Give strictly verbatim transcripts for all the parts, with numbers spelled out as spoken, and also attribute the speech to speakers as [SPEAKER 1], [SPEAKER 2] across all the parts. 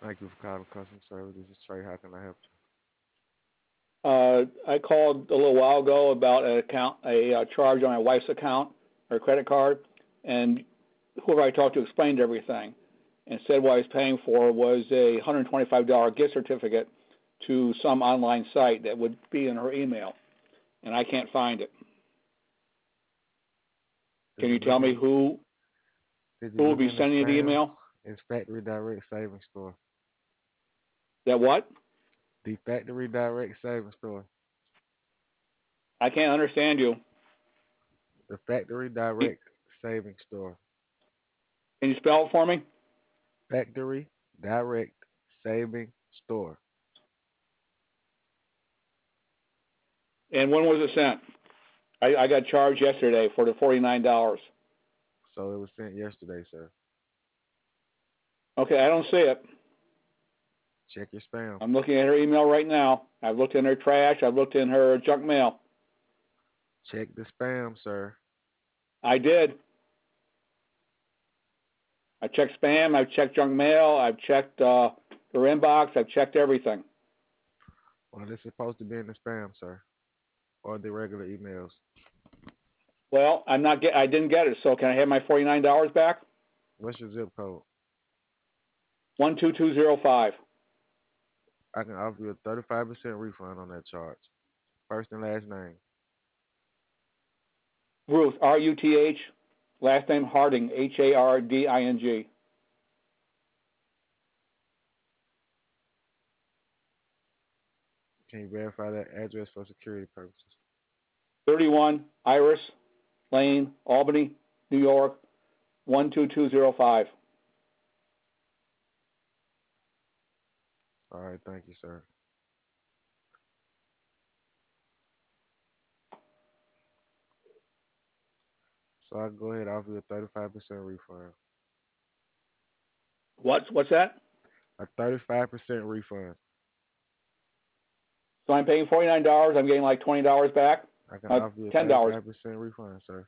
[SPEAKER 1] Thank you for calling customer service. This is Trey. How can I help
[SPEAKER 2] Uh, I called a little while ago about an account, a uh, charge on my wife's account, her credit card, and whoever I talked to explained everything and said what I was paying for was a one hundred twenty-five dollars gift certificate to some online site that would be in her email, and I can't find it.
[SPEAKER 1] you?
[SPEAKER 2] Can
[SPEAKER 1] Did
[SPEAKER 2] you
[SPEAKER 1] you look
[SPEAKER 2] tell me
[SPEAKER 1] in?
[SPEAKER 2] who
[SPEAKER 1] Did you
[SPEAKER 2] who will
[SPEAKER 1] look
[SPEAKER 2] be
[SPEAKER 1] in the
[SPEAKER 2] sending you the
[SPEAKER 1] spam?
[SPEAKER 2] email?
[SPEAKER 1] It's Factory Direct Savings Store.
[SPEAKER 2] That what?
[SPEAKER 1] The Factory Direct Savings Store.
[SPEAKER 2] I can't understand you.
[SPEAKER 1] The Factory Direct Savings Store.
[SPEAKER 2] Can you spell it for me?
[SPEAKER 1] Factory Direct Saving Store.
[SPEAKER 2] And when was it sent? I, I got charged yesterday for the forty-nine dollars.
[SPEAKER 1] So it was sent yesterday, sir.
[SPEAKER 2] Okay, I don't see it.
[SPEAKER 1] Check your spam.
[SPEAKER 2] I'm looking at her email right now. I've looked in her trash. I've looked in her junk mail.
[SPEAKER 1] Check the spam, sir.
[SPEAKER 2] I did. I checked spam. I've checked junk mail. I've checked uh, her inbox. I've checked everything.
[SPEAKER 1] Well, it's supposed to be in the spam, sir, or the regular emails.
[SPEAKER 2] Well, I'm not get. I didn't get it. So can I have my forty-nine dollars back?
[SPEAKER 1] What's your zip code?
[SPEAKER 2] One two two zero five.
[SPEAKER 1] I can offer you a thirty-five percent refund on that charge. First and last name.
[SPEAKER 2] Ruth, R U T H. Last name Harding, H A R D I N G.
[SPEAKER 1] Can you verify that address for security purposes?
[SPEAKER 2] thirty-one Iris Lane, Albany, New York, one two two zero five.
[SPEAKER 1] All right, thank you, sir. So I'll go ahead and offer you a thirty-five percent refund.
[SPEAKER 2] What's what's that?
[SPEAKER 1] A thirty-five percent refund.
[SPEAKER 2] So I'm paying forty-nine dollars. I'm getting like twenty dollars back.
[SPEAKER 1] I can
[SPEAKER 2] Uh,
[SPEAKER 1] offer you a
[SPEAKER 2] ten dollars.
[SPEAKER 1] thirty-five percent refund, sir.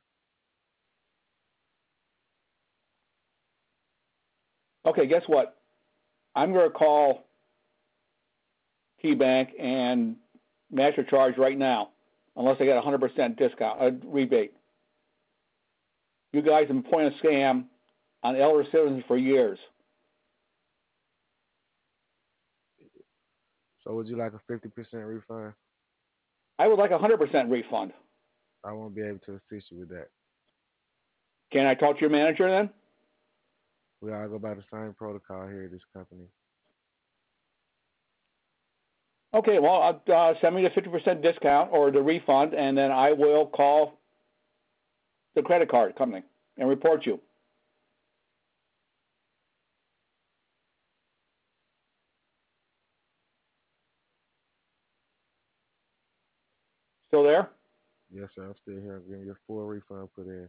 [SPEAKER 2] Okay, guess what? I'm going to call KeyBank and match your charge right now, unless I get a one hundred percent discount, a rebate. You guys have been playing a scam on elder citizens for years.
[SPEAKER 1] So would you like a fifty percent refund?
[SPEAKER 2] I would like a one hundred percent refund.
[SPEAKER 1] I won't be able to assist you with that.
[SPEAKER 2] Can I talk to your manager then?
[SPEAKER 1] We all go by the same protocol here at this company.
[SPEAKER 2] Okay, well, uh, send me the fifty percent discount or the refund, and then I will call the credit card company and report you. Still there?
[SPEAKER 1] Yes, sir. I'm still here. I'm getting your full refund put in.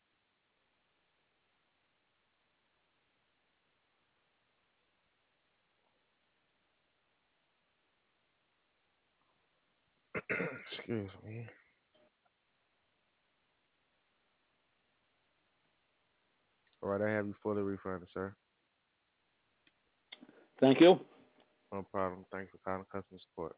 [SPEAKER 1] Excuse me. All right, I have you fully refunded, sir.
[SPEAKER 2] Thank you.
[SPEAKER 1] No problem. Thanks for calling customer support.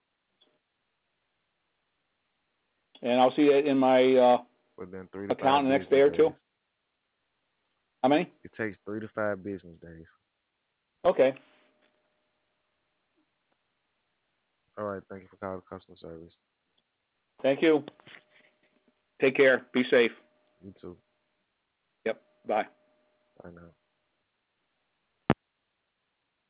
[SPEAKER 2] And I'll see it in my uh,
[SPEAKER 1] Within three to
[SPEAKER 2] account
[SPEAKER 1] five
[SPEAKER 2] in the next day
[SPEAKER 1] business
[SPEAKER 2] or two.
[SPEAKER 1] days.
[SPEAKER 2] How many?
[SPEAKER 1] It takes three to five business days.
[SPEAKER 2] Okay.
[SPEAKER 1] All right, thank you for calling customer service.
[SPEAKER 2] Thank you. Take care. Be safe.
[SPEAKER 1] You too.
[SPEAKER 2] Yep. Bye.
[SPEAKER 1] Bye now.